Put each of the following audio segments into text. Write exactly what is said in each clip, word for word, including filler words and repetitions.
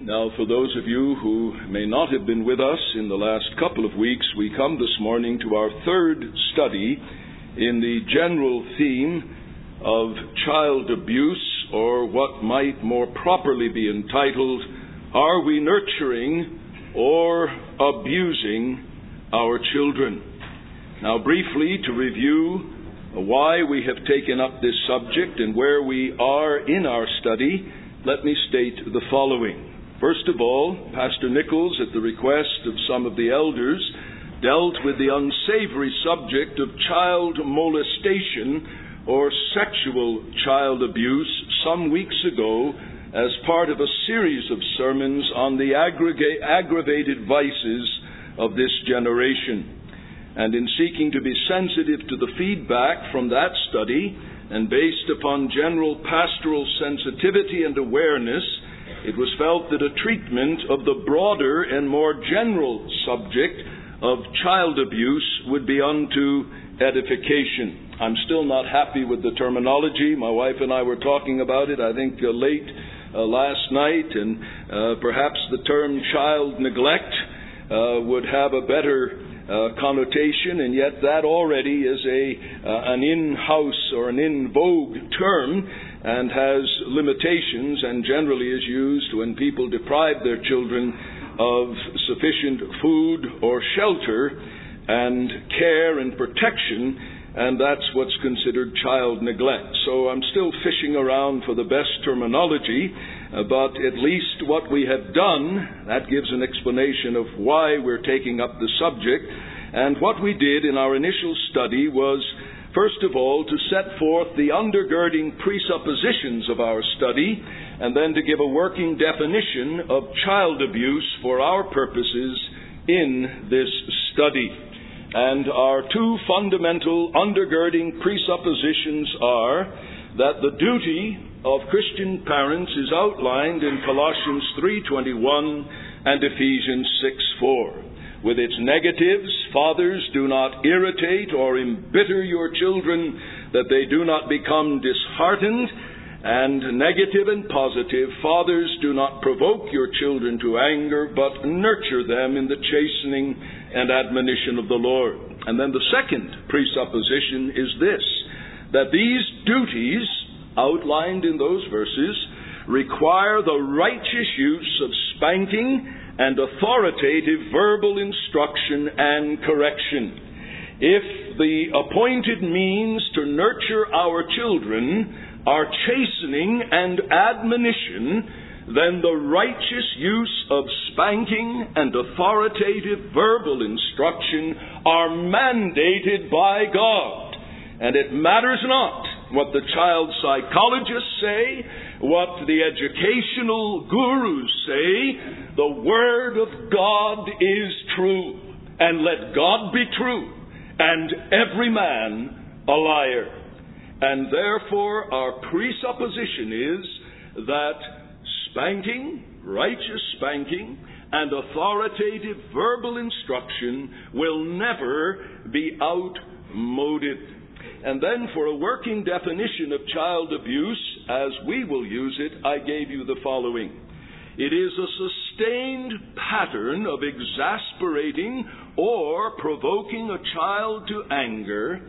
Now, for those of you who may not have been with us in the last couple of weeks, we come this morning to our third study in the general theme of child abuse, or what might more properly be entitled, Are we nurturing or abusing our children? Now, briefly, to review why we have taken up this subject and where we are in our study, let me state the following. First of all, Pastor Nichols, at the request of some of the elders, dealt with the unsavory subject of child molestation or sexual child abuse some weeks ago as part of a series of sermons on the aggrega- aggravated vices of this generation. And in seeking to be sensitive to the feedback from that study, and based upon general pastoral sensitivity and awareness, it was felt that a treatment of the broader and more general subject of child abuse would be unto edification. I'm still not happy with the terminology. My wife and I were talking about it, I think, uh, late uh, last night, and uh, perhaps the term child neglect uh, would have a better uh, connotation, and yet that already is a uh, an in-house or an in-vogue term, and has limitations, and generally is used when people deprive their children of sufficient food or shelter and care and protection, and that's what's considered child neglect. So I'm still fishing around for the best terminology, uh, but at least what we have done, that gives an explanation of why we're taking up the subject. And what we did in our initial study was, first of all, to set forth the undergirding presuppositions of our study, and then to give a working definition of child abuse for our purposes in this study. And our two fundamental undergirding presuppositions are that the duty of Christian parents is outlined in Colossians three twenty-one and Ephesians six four. With its negatives, fathers, do not irritate or embitter your children, that they do not become disheartened. And negative and positive, fathers, do not provoke your children to anger, but nurture them in the chastening and admonition of the Lord. And then the second presupposition is this, that these duties outlined in those verses require the righteous use of spanking and authoritative verbal instruction and correction. If the appointed means to nurture our children are chastening and admonition, then the righteous use of spanking and authoritative verbal instruction are mandated by God. And it matters not what the child psychologists say, what the educational gurus say, the Word of God is true. And let God be true, and every man a liar. And therefore our presupposition is that spanking, righteous spanking, and authoritative verbal instruction will never be outmoded. And then for a working definition of child abuse, as we will use it, I gave you the following. It is a sustained pattern of exasperating or provoking a child to anger,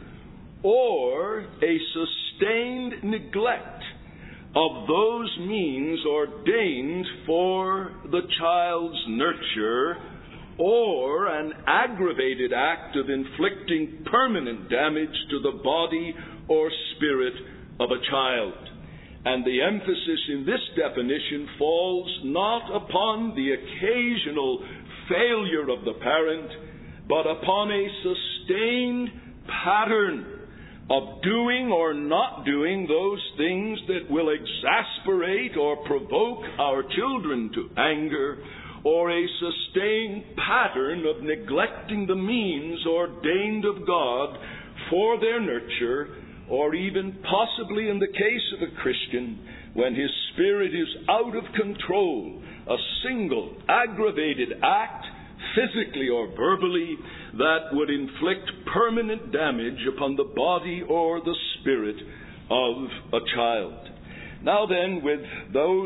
or a sustained neglect of those means ordained for the child's nurture, or an aggravated act of inflicting permanent damage to the body or spirit of a child. And the emphasis in this definition falls not upon the occasional failure of the parent, but upon a sustained pattern of doing or not doing those things that will exasperate or provoke our children to anger, or a sustained pattern of neglecting the means ordained of God for their nurture, or even possibly in the case of a Christian, when his spirit is out of control, a single aggravated act, physically or verbally, that would inflict permanent damage upon the body or the spirit of a child. Now then, with those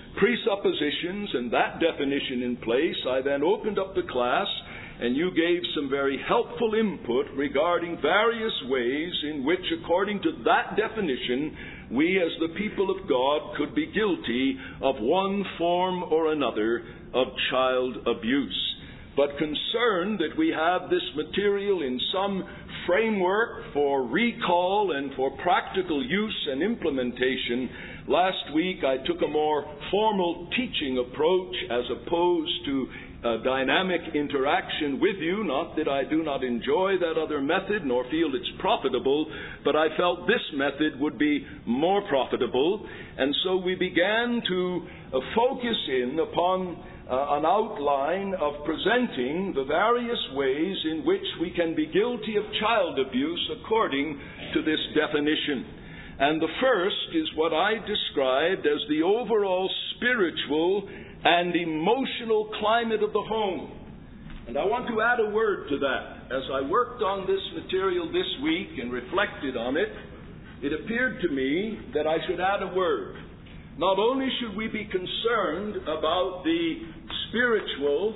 presuppositions and that definition in place, I then opened up the class and you gave some very helpful input regarding various ways in which, according to that definition, we as the people of God could be guilty of one form or another of child abuse. But concerned that we have this material in some framework for recall and for practical use and implementation, last week I took a more formal teaching approach as opposed to a dynamic interaction with you. Not that I do not enjoy that other method nor feel it's profitable, but I felt this method would be more profitable. And so we began to uh, focus in upon uh, an outline of presenting the various ways in which we can be guilty of child abuse according to this definition. And the first is what I described as the overall spiritual and emotional climate of the home. And I want to add a word to that. As I worked on this material this week and reflected on it, it appeared to me that I should add a word. Not only should we be concerned about the spiritual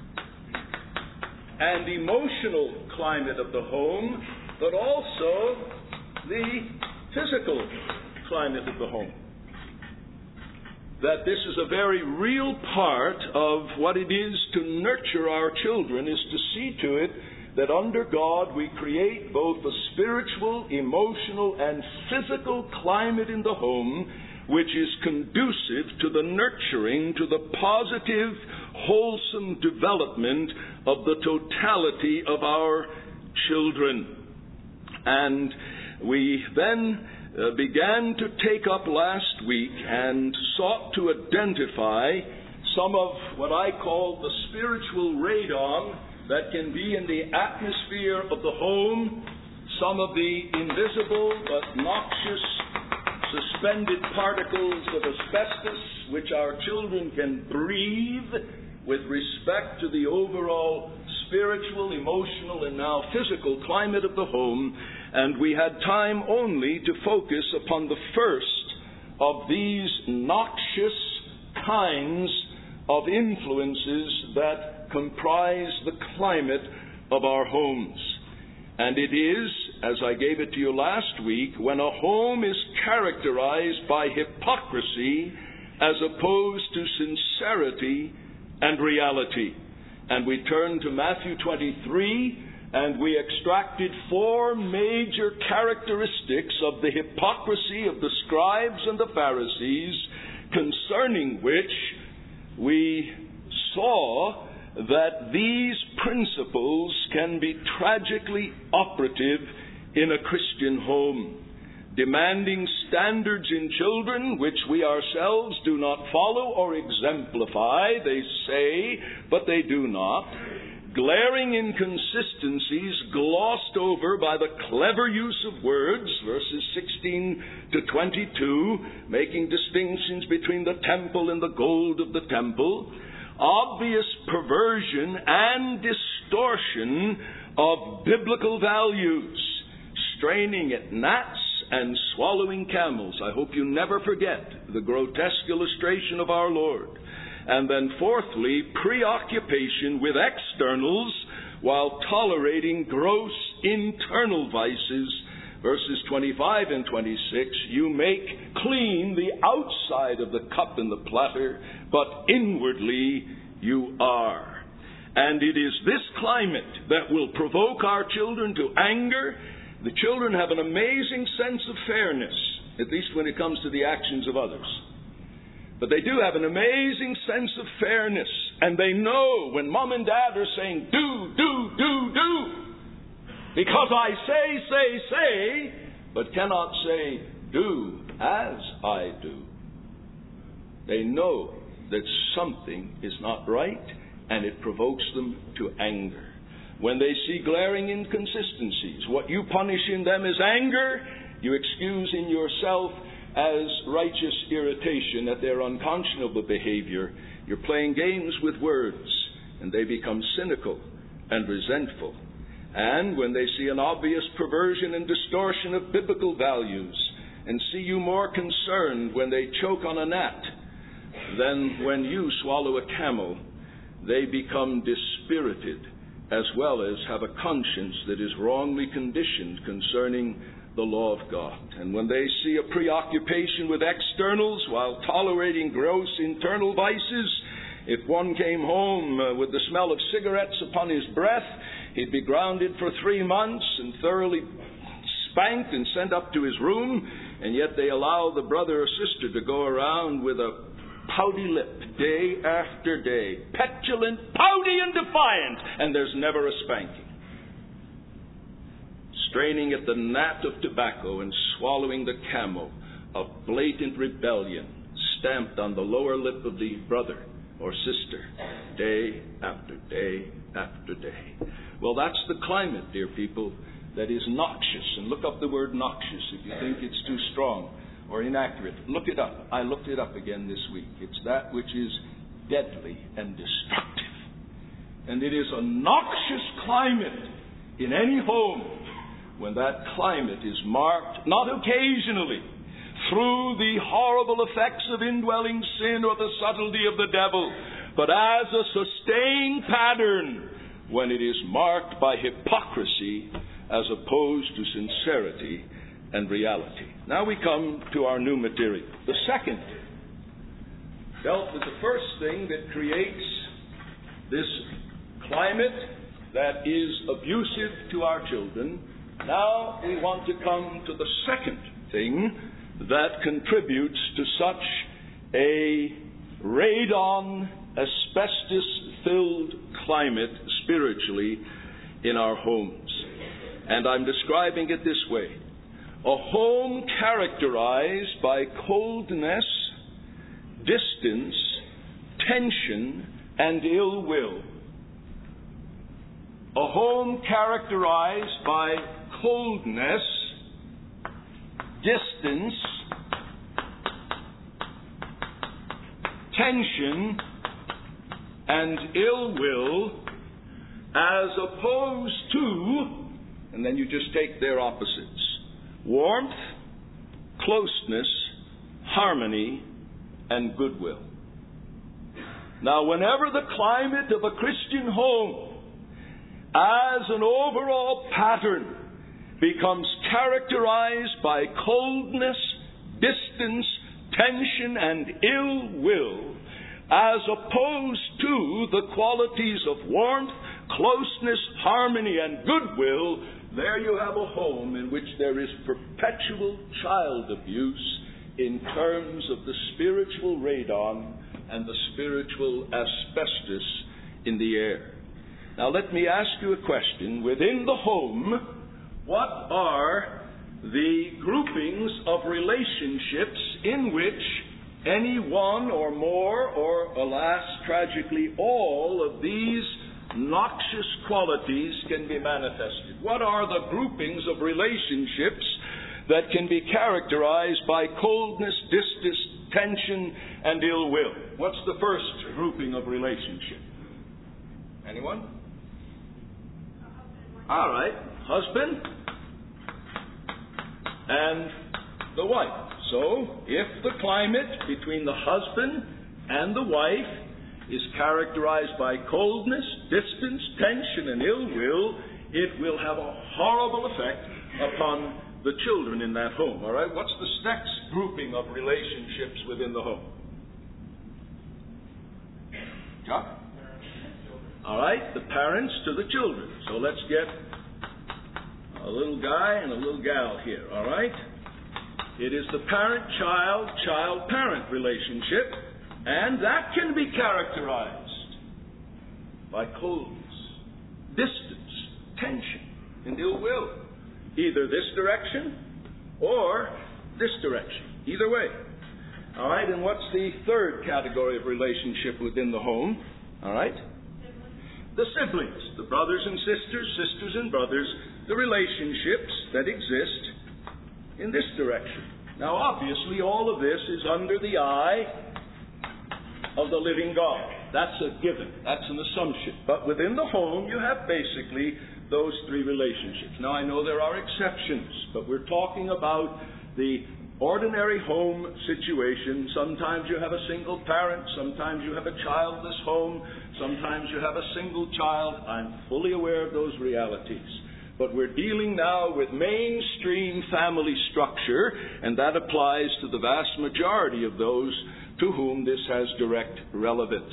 and emotional climate of the home, but also the physical climate of the home. That this is a very real part of what it is to nurture our children, is to see to it that under God we create both a spiritual, emotional, and physical climate in the home which is conducive to the nurturing, to the positive, wholesome development of the totality of our children. And we then Uh, began to take up last week and sought to identify some of what I call the spiritual radon that can be in the atmosphere of the home, some of the invisible but noxious suspended particles of asbestos which our children can breathe with respect to the overall spiritual, emotional, and now physical climate of the home. And we had time only to focus upon the first of these noxious kinds of influences that comprise the climate of our homes. And it is, as I gave it to you last week, when a home is characterized by hypocrisy as opposed to sincerity and reality. And we turn to Matthew twenty-three, and we extracted four major characteristics of the hypocrisy of the scribes and the Pharisees, concerning which we saw that these principles can be tragically operative in a Christian home, demanding standards in children which we ourselves do not follow or exemplify, they say, but they do not. Glaring inconsistencies glossed over by the clever use of words, verses sixteen to twenty-two, making distinctions between the temple and the gold of the temple. Obvious perversion and distortion of biblical values, straining at gnats and swallowing camels. I hope you never forget the grotesque illustration of our Lord. And then fourthly, preoccupation with externals while tolerating gross internal vices. Verses twenty-five and twenty-six, you make clean the outside of the cup and the platter, but inwardly you are. And it is this climate that will provoke our children to anger. The children have an amazing sense of fairness, at least when it comes to the actions of others. But they do have an amazing sense of fairness. And they know when mom and dad are saying, do, do, do, do. Because I say, say, say, but cannot say, do as I do. They know that something is not right, and it provokes them to anger. When they see glaring inconsistencies, what you punish in them is anger, you excuse in yourself as righteous irritation at their unconscionable behavior. You're playing games with words, and they become cynical and resentful. And when they see an obvious perversion and distortion of biblical values, and see you more concerned when they choke on a gnat then when you swallow a camel, they become dispirited, as well as have a conscience that is wrongly conditioned concerning the law of God. And when they see a preoccupation with externals while tolerating gross internal vices, if one came home uh, with the smell of cigarettes upon his breath, he'd be grounded for three months and thoroughly spanked and sent up to his room, and yet they allow the brother or sister to go around with a pouty lip day after day, petulant, pouty and defiant, and there's never a spanking. Straining at the gnat of tobacco and swallowing the camel of blatant rebellion stamped on the lower lip of the brother or sister, day after day after day. Well, that's the climate, dear people, that is noxious. And look up the word noxious if you think it's too strong or inaccurate. Look it up. I looked it up again this week. It's that which is deadly and destructive. And it is a noxious climate in any home when that climate is marked, not occasionally, through the horrible effects of indwelling sin or the subtlety of the devil, but as a sustained pattern when it is marked by hypocrisy as opposed to sincerity and reality. Now we come to our new material. The second dealt with the first thing that creates this climate that is abusive to our children. Now we want to come to the second thing that contributes to such a radon, asbestos-filled climate spiritually in our homes. And I'm describing it this way. A home characterized by coldness, distance, tension, and ill will. A home characterized by coldness, distance, tension, and ill will, as opposed to, and then you just take their opposites, warmth, closeness, harmony, and goodwill. Now, whenever the climate of a Christian home, as an overall pattern, becomes characterized by coldness, distance, tension, and ill will, as opposed to the qualities of warmth, closeness, harmony, and goodwill, there you have a home in which there is perpetual child abuse in terms of the spiritual radon and the spiritual asbestos in the air. Now let me ask you a question. Within the home, what are the groupings of relationships in which any one or more, or alas, tragically, all of these noxious qualities can be manifested? What are the groupings of relationships that can be characterized by coldness, distance, tension, and ill will? What's the first grouping of relationship? Anyone? All right. Husband and the wife. So, if the climate between the husband and the wife is characterized by coldness, distance, tension, and ill will, it will have a horrible effect upon the children in that home. All right? What's the next grouping of relationships within the home? Yeah? All right, the parents to the children. So let's get a little guy and a little gal here. All right? It is the parent-child, child-parent relationship, and that can be characterized by coldness, distance, tension, and ill will. Either this direction or this direction. Either way. All right, and what's the third category of relationship within the home? All right? The siblings, the brothers and sisters, sisters and brothers, the relationships that exist in this direction. Now, obviously, all of this is under the eye of the living God. That's a given. That's an assumption. But within the home, you have basically those three relationships. Now, I know there are exceptions, but we're talking about the ordinary home situation. Sometimes you have a single parent. Sometimes you have a childless home. Sometimes you have a single child. I'm fully aware of those realities. But we're dealing now with mainstream family structure, and that applies to the vast majority of those to whom this has direct relevance.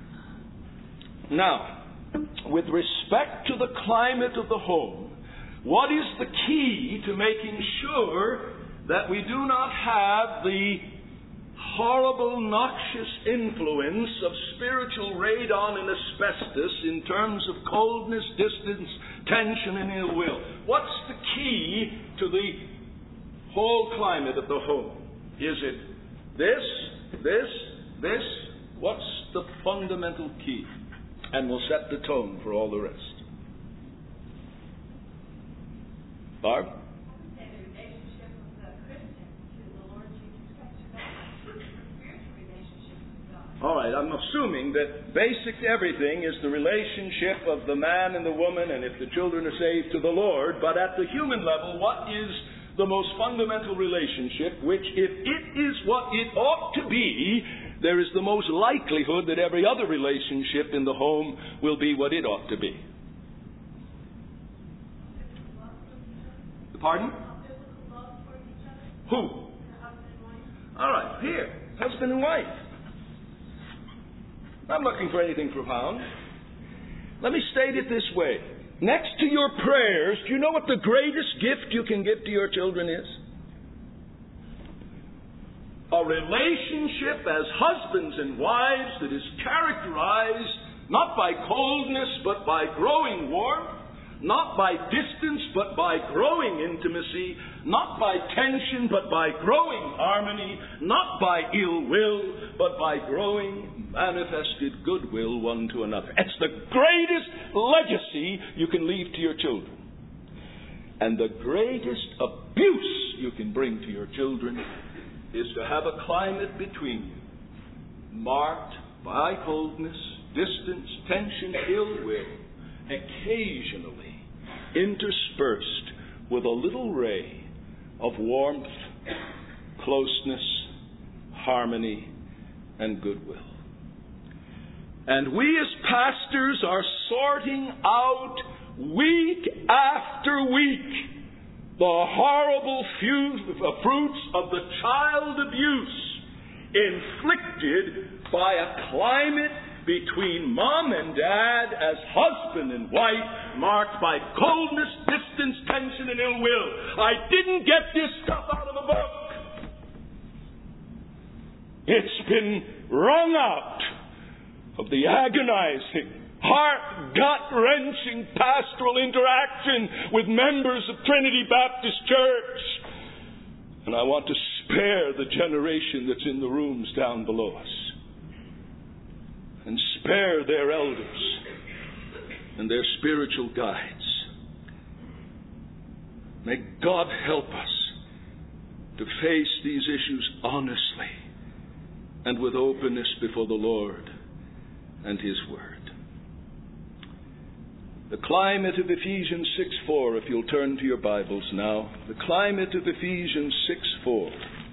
Now, with respect to the climate of the home, what is the key to making sure that we do not have the horrible, noxious influence of spiritual radon and asbestos in terms of coldness, distance, tension, and ill will? What's the key to the whole climate of the home? Is it this, this, this? What's the fundamental key? And we'll set the tone for all the rest. Barb? All right, I'm assuming that basic to everything is the relationship of the man and the woman, and if the children are saved, to the Lord. But at the human level, what is the most fundamental relationship, which, if it is what it ought to be, there is the most likelihood that every other relationship in the home will be what it ought to be? Pardon? Who? All right, here, husband and wife. I'm not looking for anything profound. Let me state it this way. Next to your prayers, do you know what the greatest gift you can give to your children is? A relationship as husbands and wives that is characterized not by coldness but by growing warmth, not by distance but by growing intimacy, not by tension but by growing harmony, not by ill will but by growing manifested goodwill one to another. It's the greatest legacy you can leave to your children. And the greatest abuse you can bring to your children is to have a climate between you marked by coldness, distance, tension, ill will, occasionally interspersed with a little ray of warmth, closeness, harmony, and goodwill. And we as pastors are sorting out week after week the horrible fruits of the child abuse inflicted by a climate between mom and dad as husband and wife, marked by coldness, distance, tension, and ill will. I didn't get this stuff out of a book. It's been wrung out of the agonizing, heart, gut-wrenching pastoral interaction with members of Trinity Baptist Church. And I want to spare the generation that's in the rooms down below us, and spare their elders and their spiritual guides. May God help us to face these issues honestly and with openness before the Lord and His Word. The climate of Ephesians six four, if you'll turn to your Bibles now. The climate of Ephesians six four.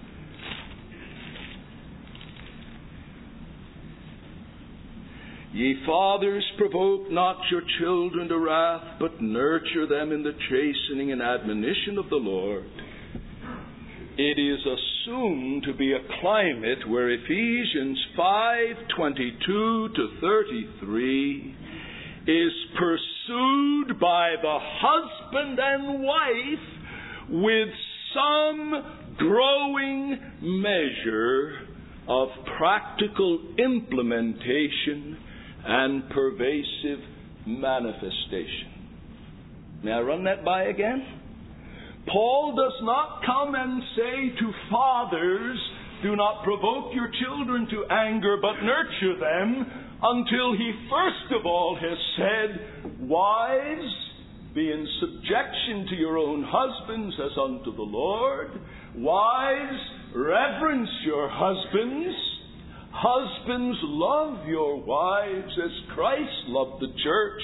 Ye fathers, provoke not your children to wrath, but nurture them in the chastening and admonition of the Lord. It is assumed to be a climate where Ephesians five twenty-two to thirty-three is pursued by the husband and wife with some growing measure of practical implementation and pervasive manifestation. May I run that by again? Paul does not come and say to fathers, do not provoke your children to anger, but nurture them, until he first of all has said, wives, be in subjection to your own husbands as unto the Lord. Wives, reverence your husbands. Husbands, love your wives as Christ loved the church,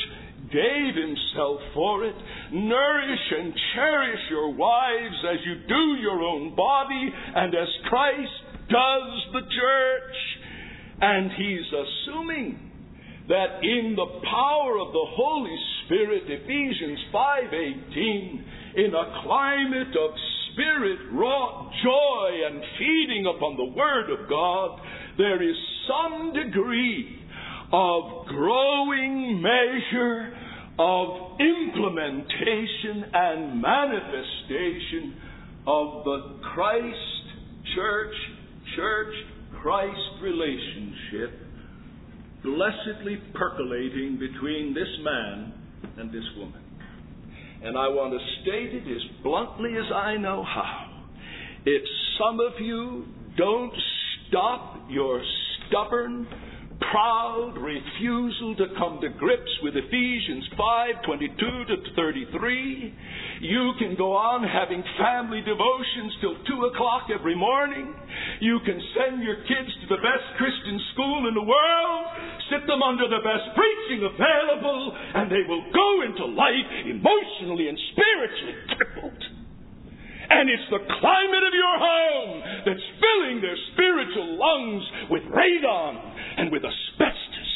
gave himself for it. Nourish and cherish your wives as you do your own body and as Christ does the church. And he's assuming that in the power of the Holy Spirit, Ephesians five eighteen, in a climate of Spirit-wrought joy and feeding upon the Word of God, there is some degree of growing measure of implementation and manifestation of the Christ church, church, Christ relationship blessedly percolating between this man and this woman. And I want to state it as bluntly as I know how. If some of you don't stop your stubborn, proud refusal to come to grips with Ephesians five twenty-two to thirty-three, you can go on having family devotions till two o'clock every morning. You can send your kids to the best Christian school in the world, sit them under the best preaching available, and they will go into life emotionally and spiritually crippled. And it's the climate of your home that's filling their spiritual lungs with radon and with asbestos.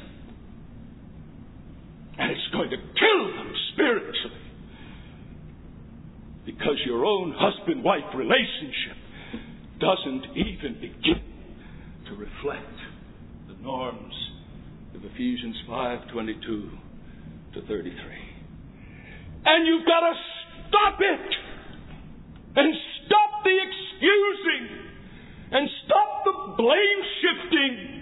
And it's going to kill them spiritually. Because your own husband-wife relationship doesn't even begin to reflect the norms of Ephesians five twenty-two to thirty-three. And you've got to stop it! And stop the excusing. And stop the blame shifting.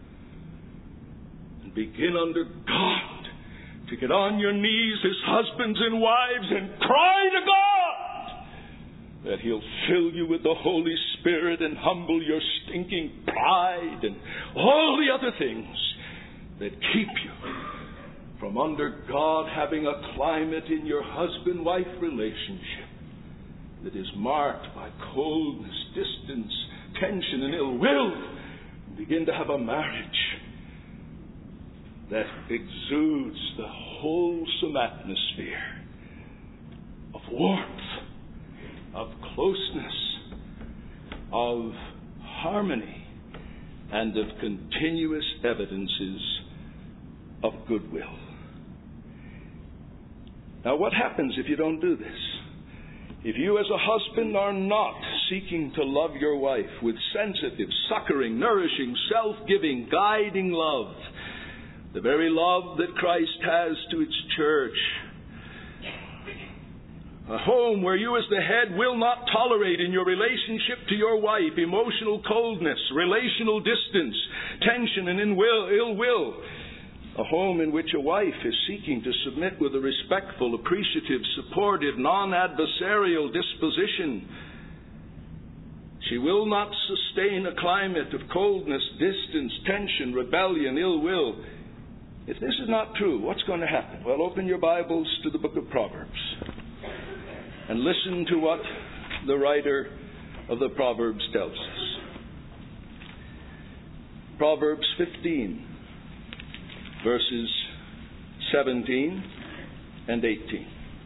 And begin under God to get on your knees as husbands and wives and cry to God that He'll fill you with the Holy Spirit and humble your stinking pride and all the other things that keep you from under God having a climate in your husband-wife relationship that is marked by coldness, distance, tension, and ill will. Begin to have a marriage that exudes the wholesome atmosphere of warmth, of closeness, of harmony, and of continuous evidences of goodwill. Now, what happens if you don't do this? If you as a husband are not seeking to love your wife with sensitive, succoring, nourishing, self-giving, guiding love, the very love that Christ has to its church, a home where you as the head will not tolerate in your relationship to your wife emotional coldness, relational distance, tension, and ill will. A home in which a wife is seeking to submit with a respectful, appreciative, supportive, non-adversarial disposition. She will not sustain a climate of coldness, distance, tension, rebellion, ill will. If this is not true, what's going to happen? Well, open your Bibles to the book of Proverbs and listen to what the writer of the Proverbs tells us. Proverbs fifteen. Verses seventeen and eighteen.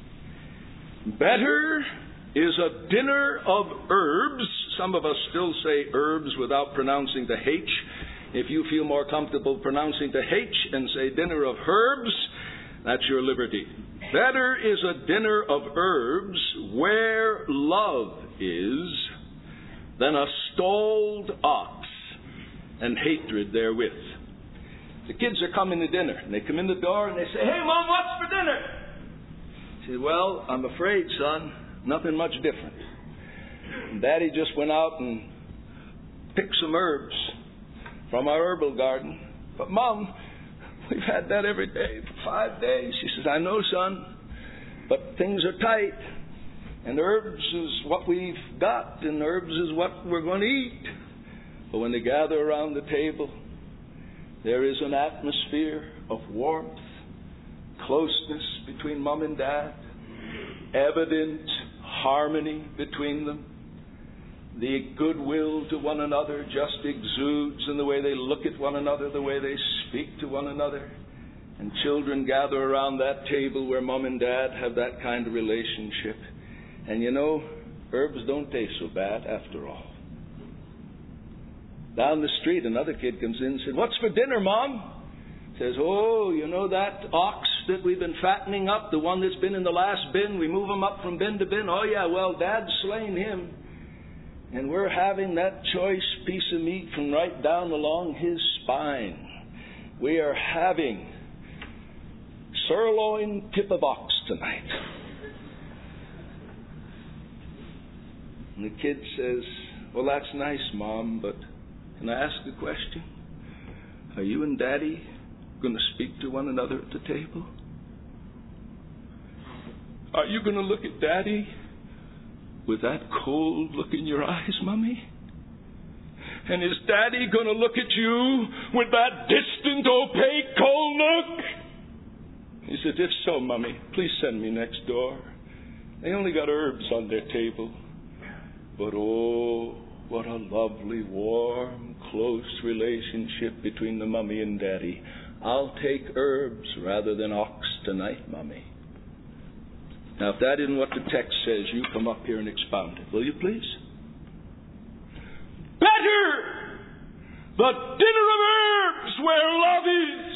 Better is a dinner of herbs. Some of us still say herbs without pronouncing the H. If you feel more comfortable pronouncing the H and say dinner of herbs, that's your liberty. Better is a dinner of herbs where love is than a stalled ox and hatred therewith. The kids are coming to dinner, and they come in the door, and they say, "Hey, Mom, what's for dinner?" I said, "Well, I'm afraid, son, nothing much different. And Daddy just went out and picked some herbs from our herbal garden. But, Mom, we've had that every day for five days. She says, "I know, son, but things are tight, and herbs is what we've got, and herbs is what we're going to eat." But when they gather around the table, there is an atmosphere of warmth, closeness between Mom and Dad, evident harmony between them. The goodwill to one another just exudes in the way they look at one another, the way they speak to one another. And children gather around that table where Mom and Dad have that kind of relationship. And you know, herbs don't taste so bad after all. Down the street, another kid comes in and says, "What's for dinner, Mom?" Says, "Oh, you know that ox that we've been fattening up, the one that's been in the last bin? We move him up from bin to bin. Oh, yeah, well, Dad's slain him. And we're having that choice piece of meat from right down along his spine. We are having sirloin tip of ox tonight." And the kid says, "Well, that's nice, Mom, but can I ask a question? Are you and Daddy going to speak to one another at the table? Are you going to look at Daddy with that cold look in your eyes, Mommy? And is Daddy going to look at you with that distant, opaque, cold look?" He said, "If so, Mommy, please send me next door. They only got herbs on their table. But oh, what a lovely, warm, close relationship between the Mommy and Daddy. I'll take herbs rather than ox tonight, Mommy." Now, if that isn't what the text says, you come up here and expound it. Will you, please? Better the dinner of herbs where love is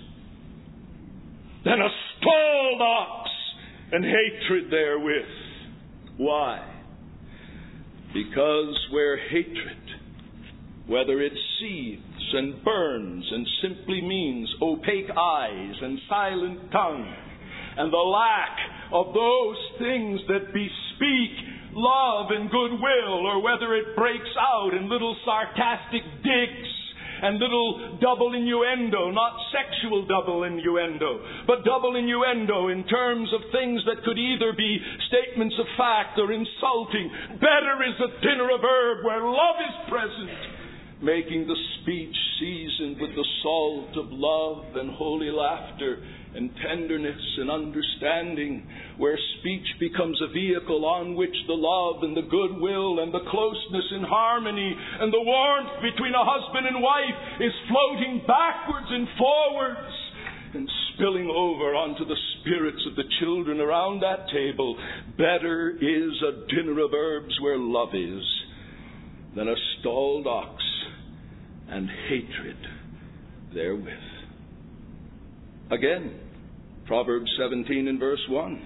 than a stalled ox and hatred therewith. Why? Because where hatred, whether it seethes and burns and simply means opaque eyes and silent tongue, and the lack of those things that bespeak love and goodwill, or whether it breaks out in little sarcastic digs and little double innuendo, not sexual double innuendo, but double innuendo in terms of things that could either be statements of fact or insulting. Better is a dinner of herb where love is present, making the speech seasoned with the salt of love and holy laughter and tenderness and understanding, where speech becomes a vehicle on which the love and the goodwill and the closeness and harmony and the warmth between a husband and wife is floating backwards and forwards and spilling over onto the spirits of the children around that table. Better is a dinner of herbs where love is than a stalled ox and hatred therewith. Again, Proverbs seventeen and verse one.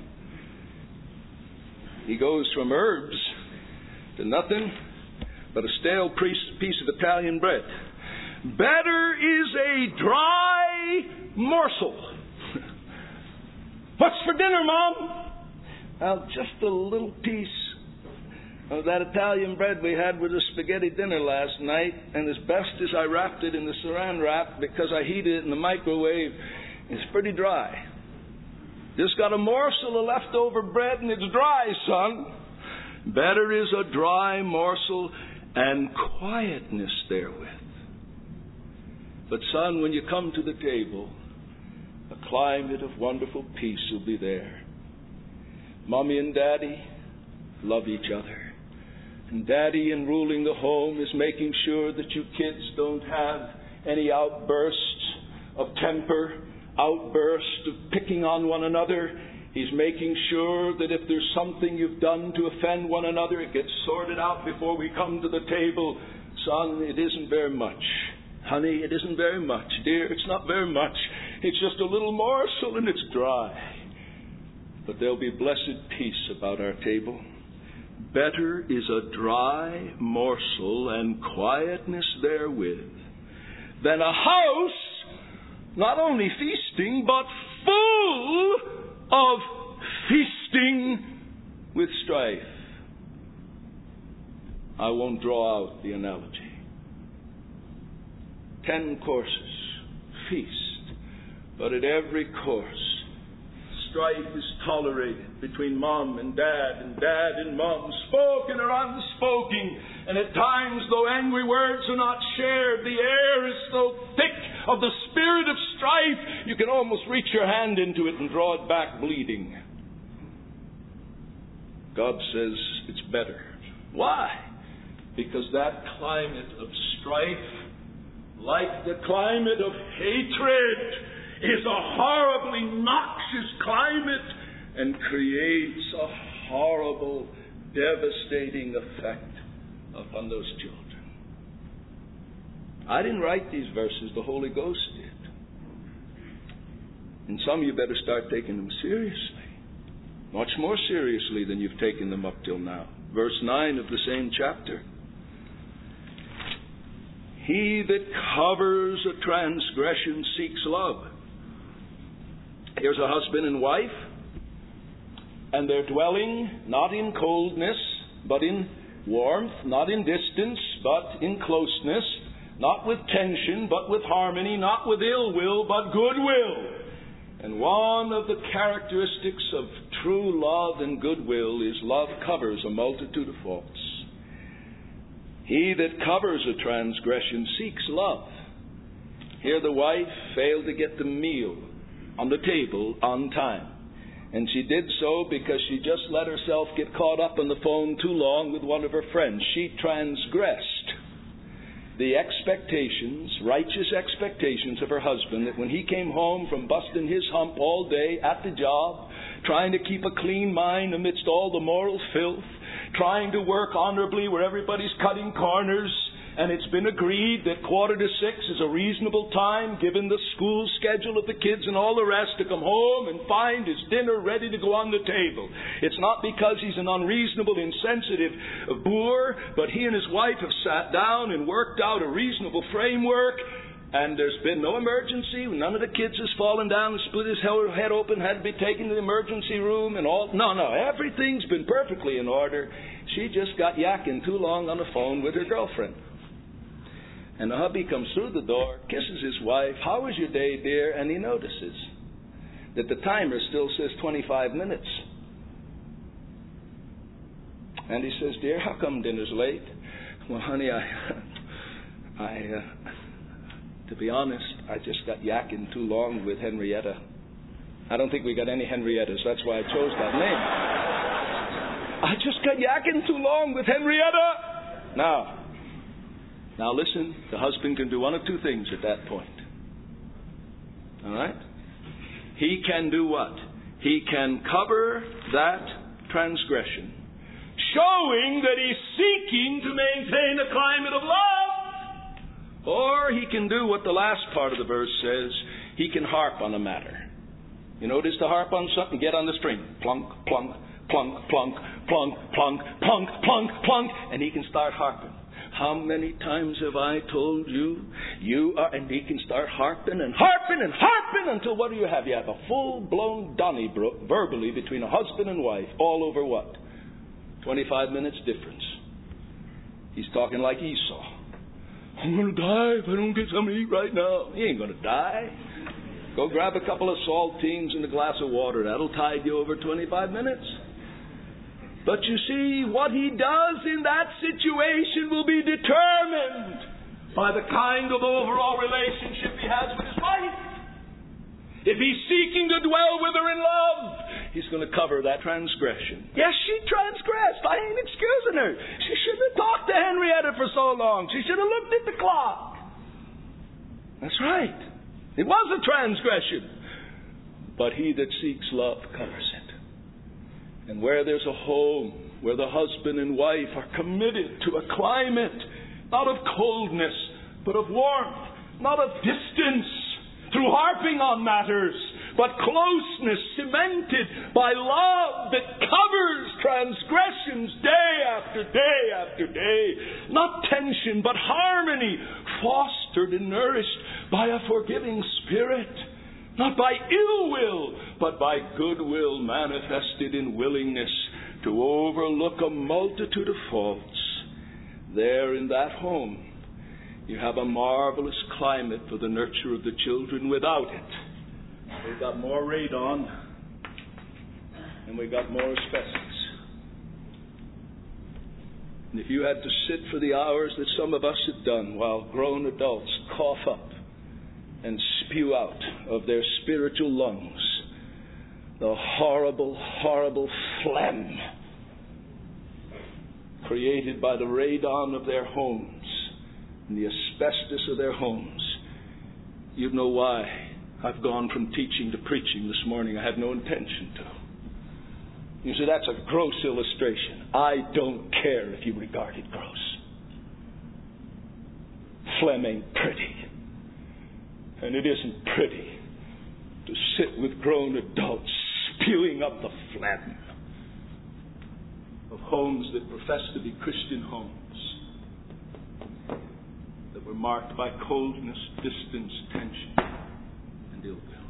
He goes from herbs to nothing but a stale piece of Italian bread. Better is a dry morsel. What's for dinner, Mom? Well, just a little piece of that Italian bread we had with the spaghetti dinner last night, and as best as I wrapped it in the saran wrap because I heated it in the microwave, it's pretty dry. Just got a morsel of leftover bread and it's dry, son. Better is a dry morsel and quietness therewith. But son, when you come to the table, a climate of wonderful peace will be there. Mommy and Daddy love each other. And Daddy, in ruling the home, is making sure that you kids don't have any outbursts of temper, outbursts of picking on one another. He's making sure that if there's something you've done to offend one another, it gets sorted out before we come to the table. Son, it isn't very much. Honey, it isn't very much. Dear, it's not very much. It's just a little morsel and it's dry. But there'll be blessed peace about our table. Better is a dry morsel and quietness therewith than a house not only feasting, but full of feasting with strife. I won't draw out the analogy. Ten courses, feast, but at every course, strife is tolerated between mom and dad, and dad and mom, spoken or unspoken. And at times, though angry words are not shared, the air is so thick of the spirit of strife, you can almost reach your hand into it and draw it back bleeding. God says it's better. Why? Because that climate of strife, like the climate of hatred, is a horribly noxious climate and creates a horrible, devastating effect upon those children. I didn't write these verses, the Holy Ghost did. And some of you better start taking them seriously. Much more seriously than you've taken them up till now. Verse nine of the same chapter. He that covers a transgression seeks love. Here's a husband and wife, and they're dwelling not in coldness, but in warmth, not in distance, but in closeness, not with tension, but with harmony, not with ill will, but goodwill. And one of the characteristics of true love and goodwill is love covers a multitude of faults. He that covers a transgression seeks love. Here the wife failed to get the meal on the table on time. And she did so because she just let herself get caught up on the phone too long with one of her friends. She transgressed the expectations, righteous expectations of her husband, that when he came home from busting his hump all day at the job, trying to keep a clean mind amidst all the moral filth, trying to work honorably where everybody's cutting corners, and it's been agreed that quarter to six is a reasonable time, given the school schedule of the kids and all the rest, to come home and find his dinner ready to go on the table. It's not because he's an unreasonable, insensitive boor, but he and his wife have sat down and worked out a reasonable framework, and there's been no emergency. None of the kids has fallen down and split his head open, had to be taken to the emergency room and all. No, no, everything's been perfectly in order. She just got yakking too long on the phone with her girlfriend. And the hubby comes through the door, kisses his wife. How was your day, dear? And he notices that the timer still says twenty-five minutes. And he says, dear, how come dinner's late? Well, honey, I, I, uh, to be honest, I just got yakking too long with Henrietta. I don't think we got any Henriettas. That's why I chose that name. I just got yakking too long with Henrietta. Now, Now listen, the husband can do one of two things at that point. All right? He can do what? He can cover that transgression, showing that he's seeking to maintain a climate of love. Or he can do what the last part of the verse says. He can harp on a matter. You notice to harp on something? Get on the string. Plunk, plunk, plunk, plunk, plunk, plunk, plunk, plunk, plunk. And he can start harping. How many times have I told you, you are, and he can start harping and harping and harping until what do you have? You have a full-blown Donnybrook verbally between a husband and wife, all over what? twenty-five minutes difference. He's talking like Esau. I'm going to die if I don't get something to eat right now. He ain't going to die. Go grab a couple of saltines and a glass of water. That'll tide you over twenty-five minutes. But you see, what he does in that situation will be determined by the kind of overall relationship he has with his wife. If he's seeking to dwell with her in love, he's going to cover that transgression. Yes, she transgressed. I ain't excusing her. She shouldn't have talked to Henrietta for so long. She should have looked at the clock. That's right. It was a transgression. But he that seeks love covers it. And where there's a home, where the husband and wife are committed to a climate, not of coldness, but of warmth, not of distance, through harping on matters, but closeness cemented by love that covers transgressions day after day after day, not tension, but harmony, fostered and nourished by a forgiving spirit. Not by ill will, but by goodwill manifested in willingness to overlook a multitude of faults. There in that home, you have a marvelous climate for the nurture of the children. Without it, we've got more radon and we've got more asbestos. And if you had to sit for the hours that some of us have done while grown adults cough up and spew out of their spiritual lungs the horrible, horrible phlegm created by the radon of their homes and the asbestos of their homes, you'd know why I've gone from teaching to preaching this morning. I had no intention to. You say, that's a gross illustration. I don't care if you regard it gross. Phlegm ain't pretty. And it isn't pretty to sit with grown adults spewing up the phlegm of homes that profess to be Christian homes, that were marked by coldness, distance, tension, and ill will.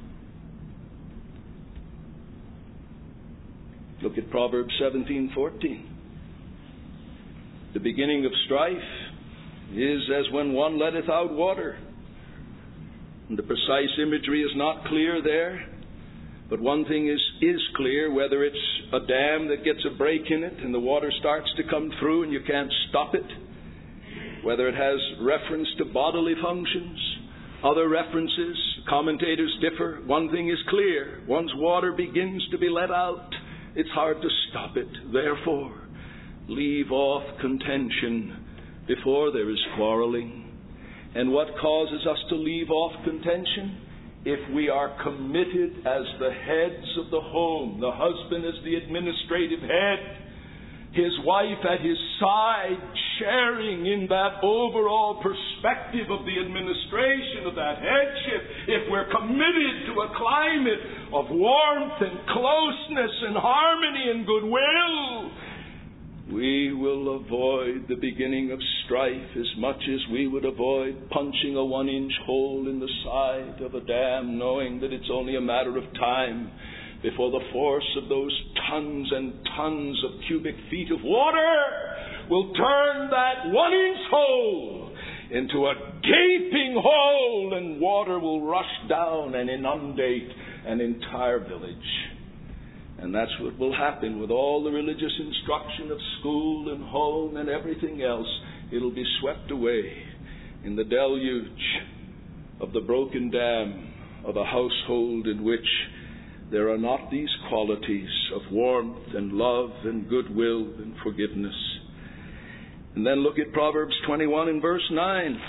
Look at Proverbs seventeen fourteen. The beginning of strife is as when one letteth out water. And the precise imagery is not clear there, but one thing is, is clear, whether it's a dam that gets a break in it and the water starts to come through and you can't stop it, whether it has reference to bodily functions, other references, commentators differ. One thing is clear, once water begins to be let out, it's hard to stop it. Therefore, leave off contention before there is quarreling. And what causes us to leave off contention? If we are committed as the heads of the home, the husband as the administrative head, his wife at his side, sharing in that overall perspective of the administration of that headship, if we're committed to a climate of warmth and closeness and harmony and goodwill, we will avoid the beginning of strife as much as we would avoid punching a one-inch hole in the side of a dam, knowing that it's only a matter of time before the force of those tons and tons of cubic feet of water will turn that one-inch hole into a gaping hole, and water will rush down and inundate an entire village. And that's what will happen with all the religious instruction of school and home and everything else. It'll be swept away in the deluge of the broken dam of a household in which there are not these qualities of warmth and love and goodwill and forgiveness. And then look at Proverbs twenty-one and verse nine.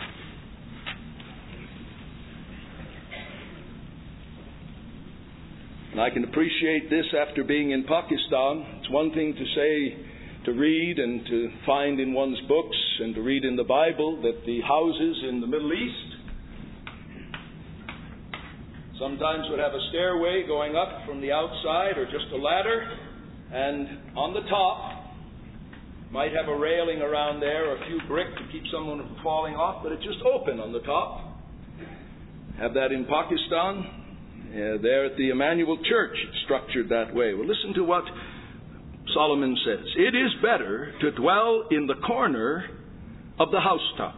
And I can appreciate this after being in Pakistan. It's one thing to say, to read and to find in one's books and to read in the Bible that the houses in the Middle East sometimes would have a stairway going up from the outside or just a ladder, and on the top might have a railing around there or a few bricks to keep someone from falling off, but it's just open on the top. Have that in Pakistan. Uh, there at the Emmanuel Church, it's structured that way. Well, listen to what Solomon says. It is better to dwell in the corner of the housetop.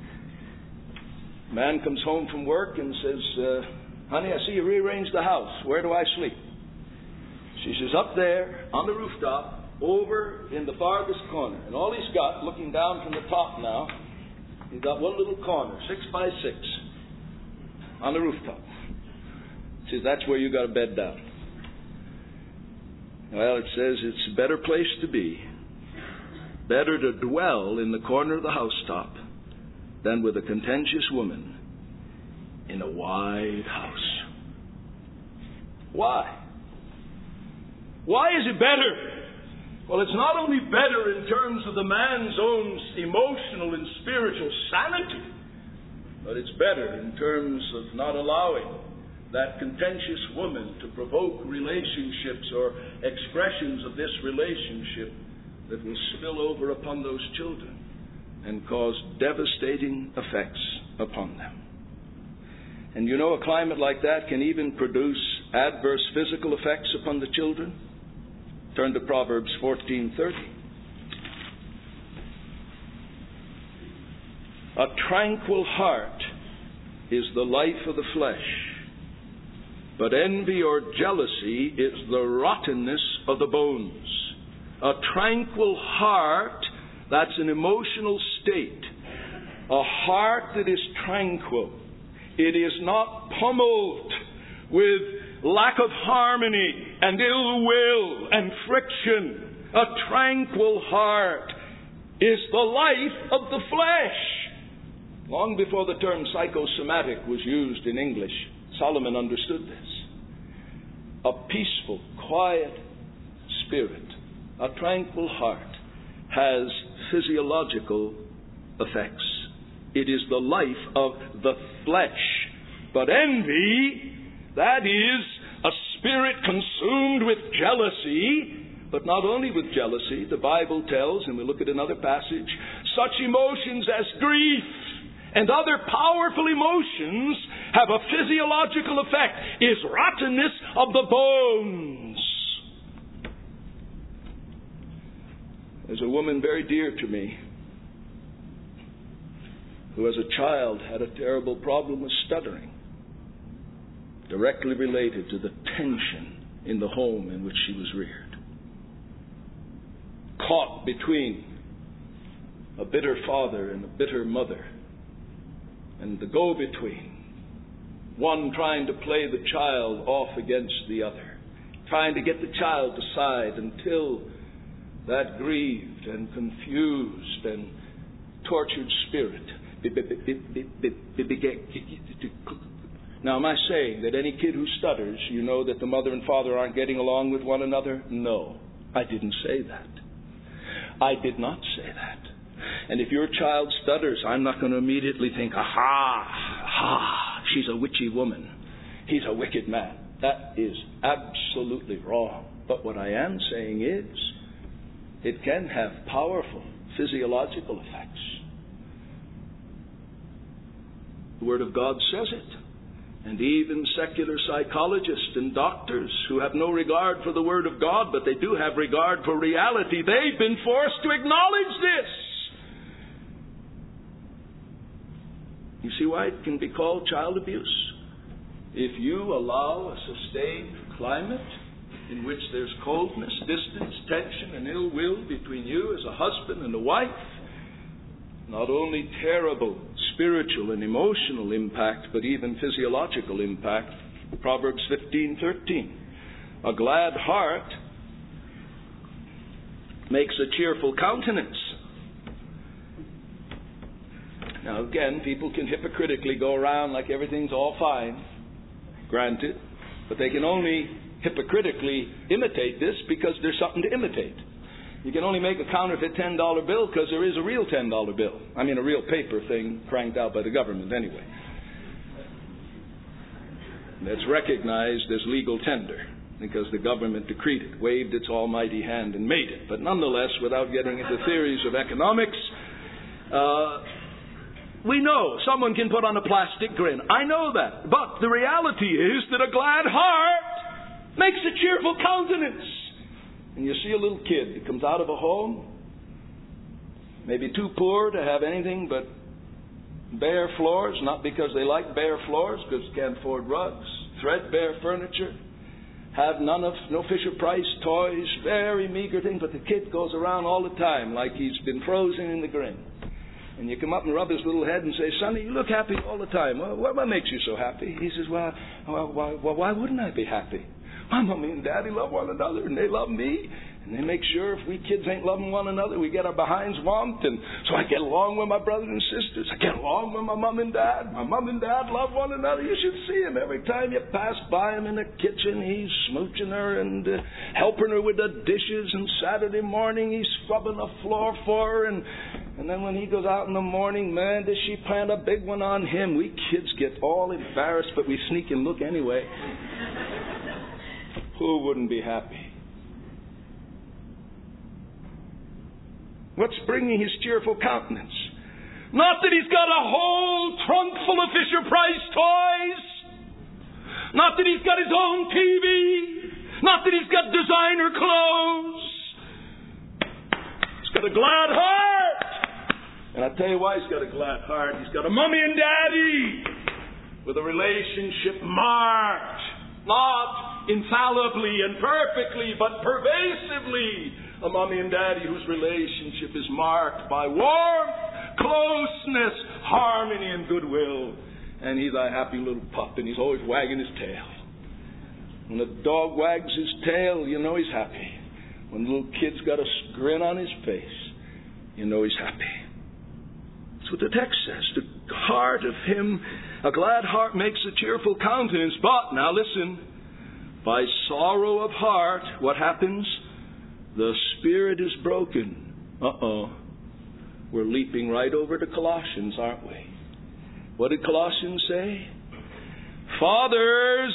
Man comes home from work and says, uh, honey, I see you rearranged the house. Where do I sleep? She says, up there on the rooftop, over in the farthest corner. And all he's got, looking down from the top now, he's got one little corner, six by six, on the rooftop. Says that's where you got to bed down. Well, it says it's a better place to be, better to dwell in the corner of the housetop than with a contentious woman in a wide house. Why? Why is it better? Well, it's not only better in terms of the man's own emotional and spiritual sanity, but it's better in terms of not allowing that contentious woman to provoke relationships or expressions of this relationship that will spill over upon those children and cause devastating effects upon them. And you know, a climate like that can even produce adverse physical effects upon the children. Turn to Proverbs fourteen thirty. A tranquil heart is the life of the flesh, but envy or jealousy is the rottenness of the bones. A tranquil heart, that's an emotional state. A heart that is tranquil. It is not pummeled with lack of harmony and ill will and friction. A tranquil heart is the life of the flesh. Long before the term psychosomatic was used in English, Solomon understood this. A peaceful, quiet spirit, a tranquil heart, has physiological effects. It is the life of the flesh. But envy, that is a spirit consumed with jealousy, but not only with jealousy. The Bible tells, and we look at another passage, such emotions as grief and other powerful emotions have a physiological effect, is rottenness of the bones. There's a woman very dear to me who as a child had a terrible problem with stuttering, directly related to the tension in the home in which she was reared. Caught between a bitter father and a bitter mother, and the go-between, one trying to play the child off against the other, trying to get the child aside until that grieved and confused and tortured spirit. Now, am I saying that any kid who stutters, you know that the mother and father aren't getting along with one another? No, I didn't say that. I did not say that. And if your child stutters, I'm not going to immediately think, aha, ha, she's a witchy woman. He's a wicked man. That is absolutely wrong. But what I am saying is, it can have powerful physiological effects. The Word of God says it. And even secular psychologists and doctors who have no regard for the Word of God, but they do have regard for reality, they've been forced to acknowledge this. You see why it can be called child abuse? If you allow a sustained climate in which there's coldness, distance, tension, and ill will between you as a husband and a wife, not only terrible spiritual and emotional impact, but even physiological impact. Proverbs fifteen thirteen. A glad heart makes a cheerful countenance. Now again, people can hypocritically go around like everything's all fine, granted, but they can only hypocritically imitate this because there's something to imitate. You can only make a counterfeit ten dollar bill because there is a real ten dollar bill. I mean a real paper thing cranked out by the government anyway. That's recognized as legal tender because the government decreed it, waved its almighty hand and made it. But nonetheless, without getting into theories of economics, uh, we know someone can put on a plastic grin. I know that. But the reality is that a glad heart makes a cheerful countenance. And you see a little kid that comes out of a home, maybe too poor to have anything but bare floors, not because they like bare floors, because they can't afford rugs, threadbare furniture, have none of, no Fisher-Price toys, very meager thing, but the kid goes around all the time like he's been frozen in the grin. And you come up and rub his little head and say, "Sonny, you look happy all the time. Well, what makes you so happy?" He says, well, well, why, well, why wouldn't I be happy? My mommy and daddy love one another, and they love me. And they make sure if we kids ain't loving one another, we get our behinds whomped. And so I get along with my brothers and sisters. I get along with my mom and dad. My mom and dad love one another. You should see him. Every time you pass by him in the kitchen, he's smooching her and uh, helping her with the dishes. And Saturday morning, he's scrubbing the floor for her. And, and then when he goes out in the morning, man, does she plant a big one on him. We kids get all embarrassed, but we sneak and look anyway. Who wouldn't be happy? What's bringing his cheerful countenance? Not that he's got a whole trunk full of Fisher-Price toys. Not that he's got his own T V. Not that he's got designer clothes. He's got a glad heart. And I'll tell you why he's got a glad heart. He's got a mommy and daddy with a relationship marked, not infallibly and perfectly, but pervasively. A mommy and daddy whose relationship is marked by warmth, closeness, harmony, and goodwill. And he's a happy little pup, and he's always wagging his tail. When the dog wags his tail, you know he's happy. When the little kid's got a grin on his face, you know he's happy. That's what the text says. The heart of him A glad heart makes a cheerful countenance. But, now listen, by sorrow of heart, what happens? The spirit is broken. Uh-oh. We're leaping right over to Colossians, aren't we? What did Colossians say? Fathers,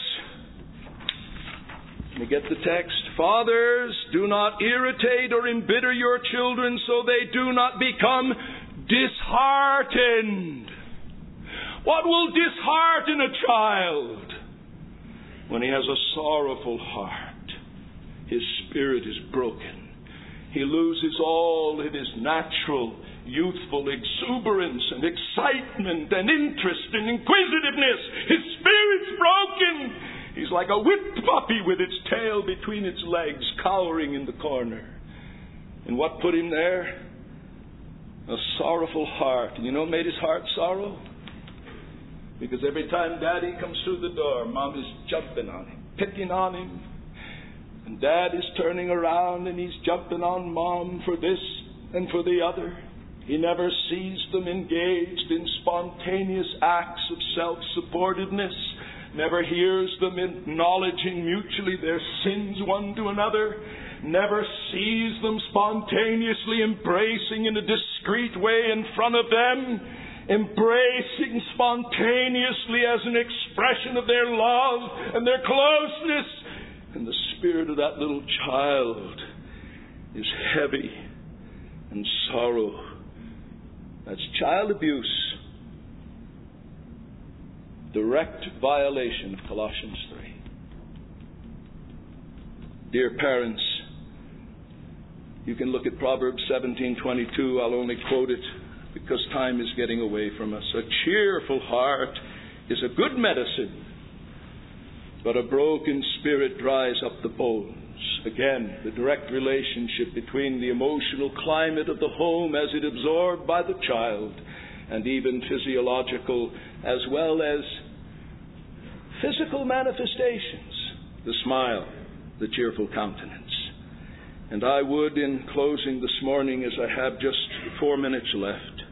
let me get the text. Fathers, do not irritate or embitter your children so they do not become disheartened. What will dishearten a child? When he has a sorrowful heart. His spirit is broken. He loses all of his natural, youthful exuberance and excitement and interest and inquisitiveness. His spirit's broken. He's like a whipped puppy with its tail between its legs, cowering in the corner. And what put him there? A sorrowful heart. And you know what made his heart sorrow? Because every time Daddy comes through the door, Mom is jumping on him, picking on him. And Dad is turning around and he's jumping on Mom for this and for the other. He never sees them engaged in spontaneous acts of self-supportiveness. Never hears them acknowledging mutually their sins one to another. Never sees them spontaneously embracing in a discreet way in front of them. Embracing spontaneously as an expression of their love and their closeness. And the spirit of that little child is heavy and sorrow. That's child abuse. Direct violation of Colossians three. Dear parents, you can look at Proverbs seventeen twenty-two. I'll only quote it because time is getting away from us. A cheerful heart is a good medicine, but a broken spirit dries up the bones. Again, the direct relationship between the emotional climate of the home as it absorbed by the child and even physiological as well as physical manifestations. The smile, the cheerful countenance. And I would, in closing this morning, as I have just four minutes left,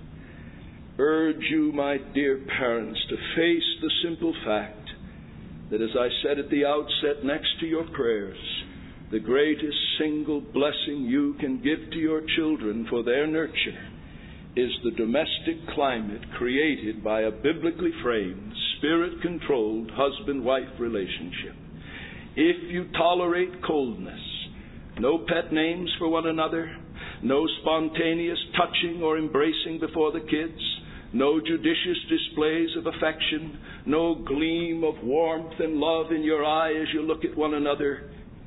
urge you, my dear parents, to face the simple fact that, as I said at the outset, next to your prayers, the greatest single blessing you can give to your children for their nurture is the domestic climate created by a biblically framed, spirit-controlled husband-wife relationship. If you tolerate coldness, no pet names for one another, no spontaneous touching or embracing before the kids, no judicious displays of affection, no gleam of warmth and love in your eye as you look at one another,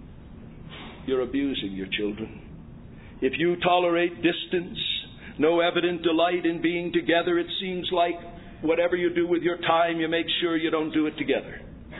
you're abusing your children. If you tolerate distance, no evident delight in being together, it seems like whatever you do with your time, you make sure you don't do it together.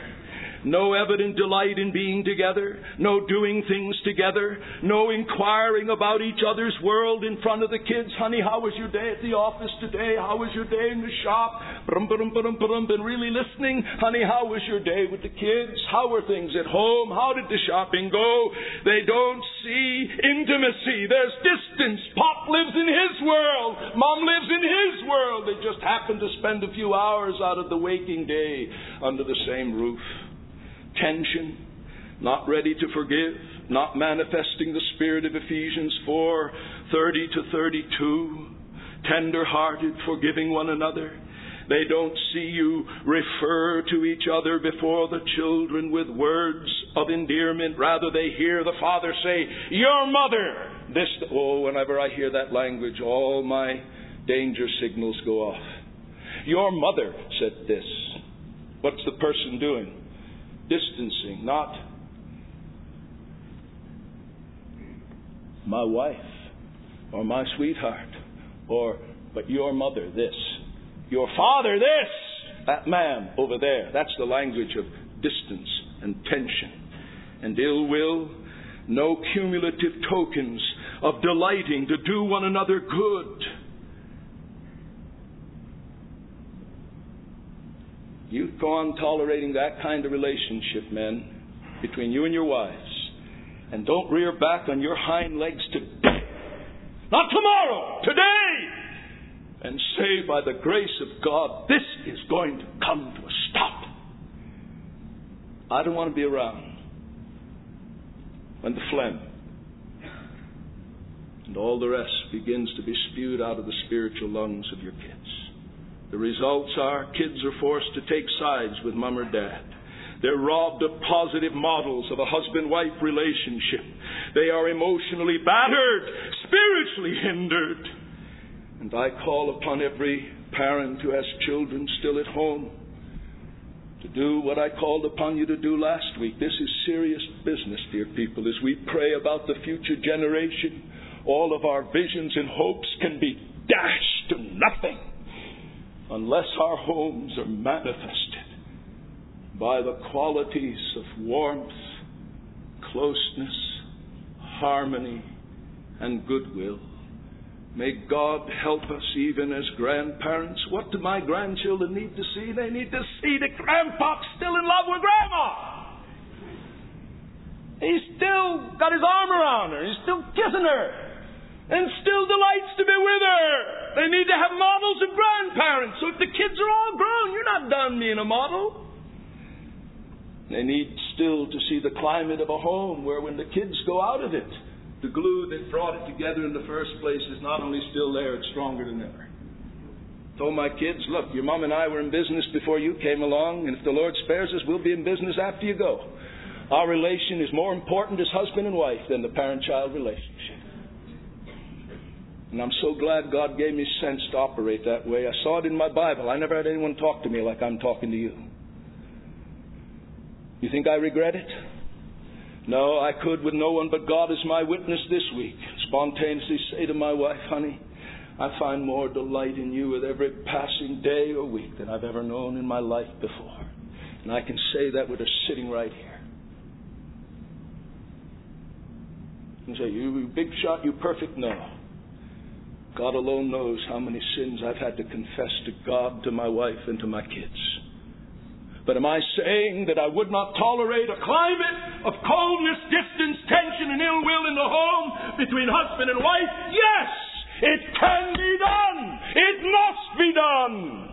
No evident delight in being together, no doing things together, no inquiring about each other's world in front of the kids. Honey, how was your day at the office today? How was your day in the shop? Brum, brum, brum, brum, been really listening? Honey, how was your day with the kids? How were things at home? How did the shopping go? They don't see intimacy. There's distance. Pop lives in his world. Mom lives in his world. They just happen to spend a few hours out of the waking day under the same roof. Tension, not ready to forgive, not manifesting the spirit of Ephesians four thirty to thirty-two, tender-hearted, forgiving one another. They don't see you refer to each other before the children with words of endearment. Rather, they hear the father say, "Your mother." This, oh, whenever I hear that language, all my danger signals go off. Your mother said this. What's the person doing? Distancing, not my wife or my sweetheart or but your mother this, your father this, that man over there. That's the language of distance and tension and ill will. No cumulative tokens of delighting to do one another good. You go on tolerating that kind of relationship, men, between you and your wives. And don't rear back on your hind legs today. Not tomorrow, today! and say, by the grace of God, this is going to come to a stop. I don't want to be around when the phlegm and all the rest begins to be spewed out of the spiritual lungs of your kids. The results are kids are forced to take sides with mom or dad. They're robbed of positive models of a husband-wife relationship. They are emotionally battered, spiritually hindered. And I call upon every parent who has children still at home to do what I called upon you to do last week. This is serious business, dear people. As we pray about the future generation, all of our visions and hopes can be dashed to nothing unless our homes are manifested by the qualities of warmth, closeness, harmony, and goodwill. May God help us even as grandparents. What do my grandchildren need to see? They need to see that Grandpa's still in love with Grandma. He's still got his arm around her. He's still kissing her. And still delights to be with her. They need to have models of grandparents. So if the kids are all grown, you're not done being a model. They need still to see the climate of a home where when the kids go out of it, the glue that brought it together in the first place is not only still there, it's stronger than ever. I told my kids, look, your mom and I were in business before you came along, and if the Lord spares us, we'll be in business after you go. Our relation is more important as husband and wife than the parent-child relationship. And I'm so glad God gave me sense to operate that way. I saw it in my Bible. I never had anyone talk to me like I'm talking to you. You think I regret it? No, I could with no one but God as my witness this week spontaneously say to my wife, honey, I find more delight in you with every passing day or week than I've ever known in my life before. And I can say that with her sitting right here. You say, you big shot, you perfect? No. God alone knows how many sins I've had to confess to God, to my wife, and to my kids. But am I saying that I would not tolerate a climate of coldness, distance, tension, and ill will in the home between husband and wife? Yes, it can be done. It must be done.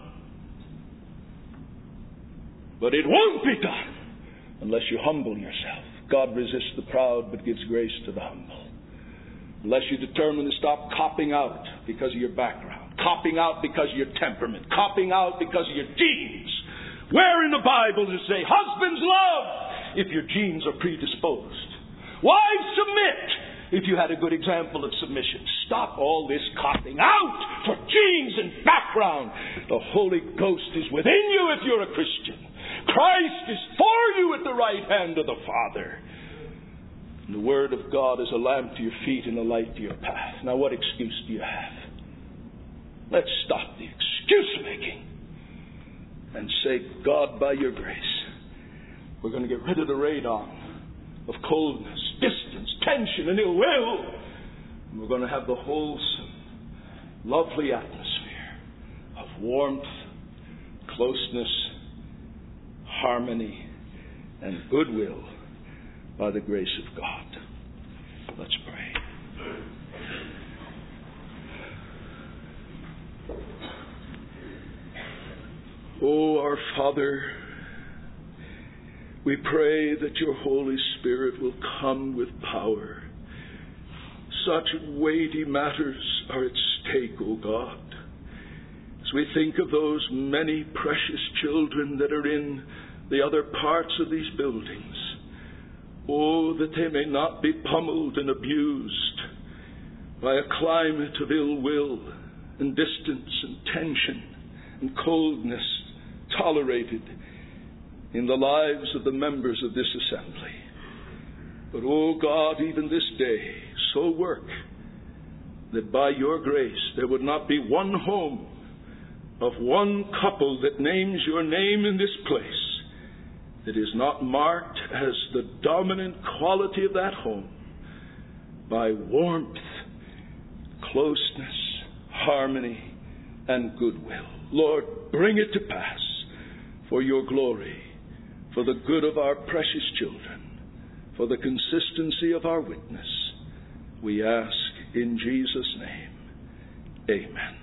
But it won't be done unless you humble yourself. God resists the proud but gives grace to the humble. Unless you determine to stop copping out because of your background, copping out because of your temperament, copping out because of your genes. Where in the Bible does it say, husbands love if your genes are predisposed? Wives submit if you had a good example of submission. Stop all this copping out for genes and background. The Holy Ghost is within you if you're a Christian. Christ is for you at the right hand of the Father. And the Word of God is a lamp to your feet and a light to your path. Now what excuse do you have? Let's stop the excuse making and say, God, by your grace, we're going to get rid of the radon of coldness, distance, tension, and ill will. And we're going to have the wholesome, lovely atmosphere of warmth, closeness, harmony, and goodwill by the grace of God. Let's pray. Oh, our Father, we pray that your Holy Spirit will come with power. Such weighty matters are at stake, O God. As we think of those many precious children that are in the other parts of these buildings, oh, that they may not be pummeled and abused by a climate of ill will and distance and tension and coldness tolerated in the lives of the members of this assembly. But, oh God, even this day, so work that by your grace there would not be one home of one couple that names your name in this place that is not marked as the dominant quality of that home by warmth, closeness, harmony, and goodwill. Lord, bring it to pass for your glory, for the good of our precious children, for the consistency of our witness. We ask in Jesus' name. Amen.